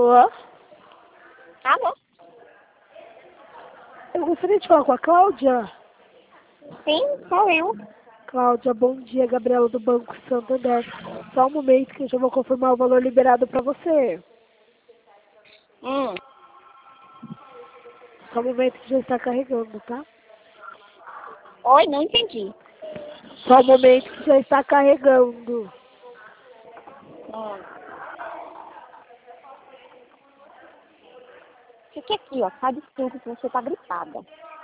Alô? Alô? Eu gostaria de falar com a Cláudia. Sim, sou eu. Cláudia, bom dia. Gabriela do Banco Santander. Só um momento que eu já vou confirmar o valor liberado para você. Hum. Só um momento que já está carregando, tá? Oi, não entendi. Só um momento que já está carregando. Fique aqui, ó. Sai do cinto que você tá gripada.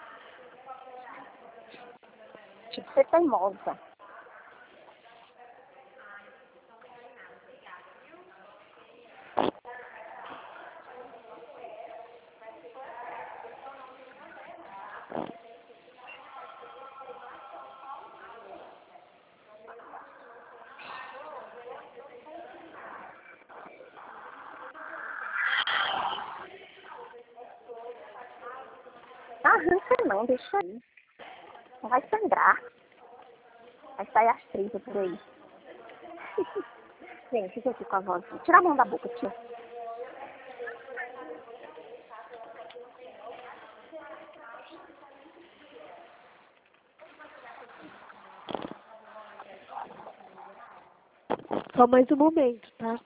Tipo, você tá teimosa. Arranca não, deixa aí. Não vai sangrar. Vai sair as tripas por aí. Vem, fica aqui com a voz. Tira a mão da boca, tira. Só mais um momento, tá?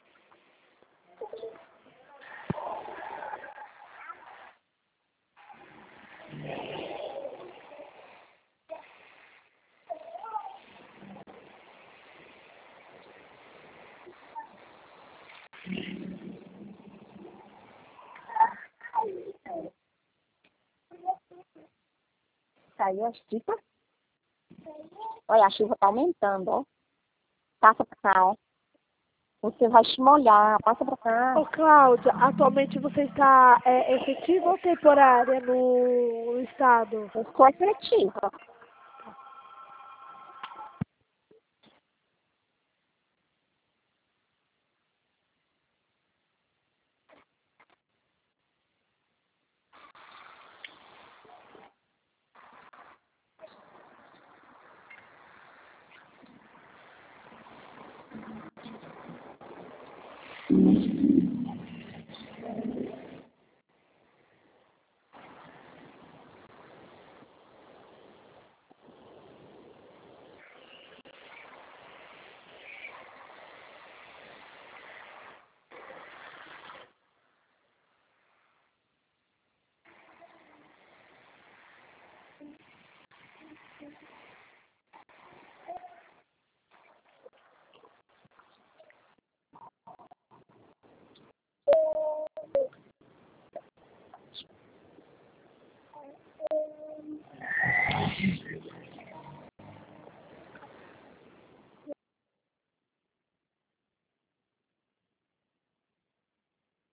Saiu as tripas. Olha, a chuva tá aumentando, ó. Passa pra cá, ó. Você vai se molhar. Passa pra cá. Ô, Cláudia, atualmente você está efetiva ou temporária no estado? Eu sou efetiva.